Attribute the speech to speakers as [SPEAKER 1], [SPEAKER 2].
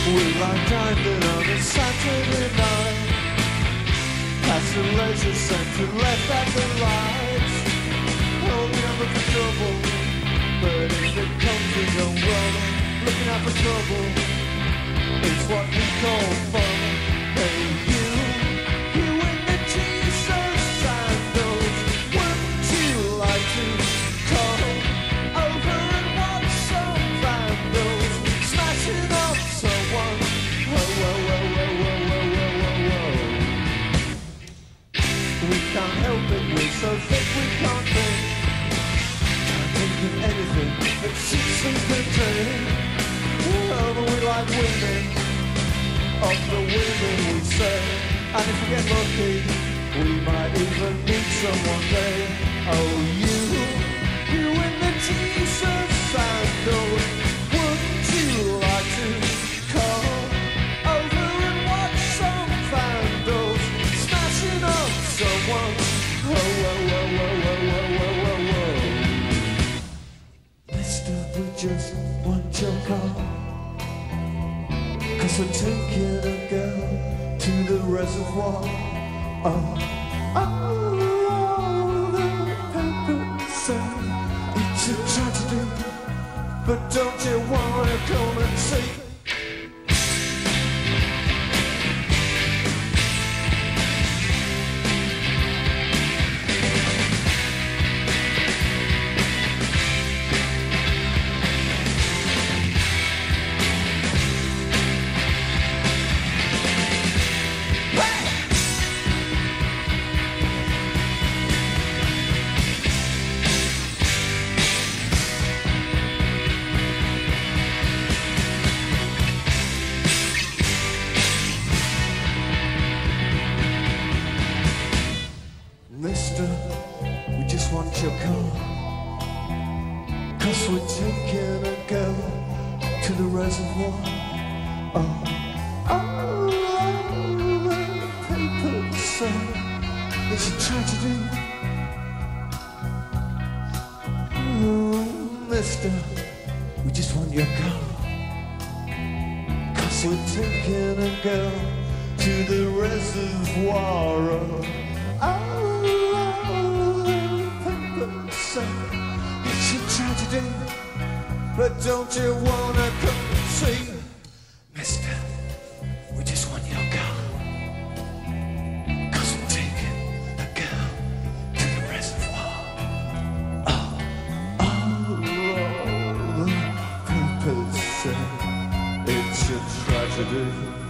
[SPEAKER 1] We like diving on a Saturday night, past the leisure centre, left at the lights. Holding up for trouble, but if it comes we don't run. Looking out for trouble, it's what we call fun. Hey you in the Jesus sandals, wouldn't you like to come over and watch some vandals smashing up someone? Whoa, whoa, whoa, whoa, whoa, whoa, whoa, whoa, whoa. We can't help it, we're so thick we can't think. Can't think of anything that suits and contain. Oh, but we like women, of the women we say. And if we get lucky, we might even meet someone day. Oh, you in the Jesus sandals, wouldn't you like to come over and watch some vandals smashing up someone? Whoa, whoa, whoa, whoa, whoa, whoa, whoa, whoa. Mister, we just want your car, 'cause we're taking a girl to the reservoir. Oh, the papers say it's a tragedy, but don't you wanna come and see? Mister, we just want your car, 'cause we're taking a girl to the reservoir. Oh, the papers say it's a tragedy. Oh, mister, we just want your car, 'cause we're taking a girl to the reservoir. It's a tragedy, but don't you wanna come and see? Mister, we just want your car, 'cause we're taking a girl to the reservoir. Oh, the papers say it's a tragedy.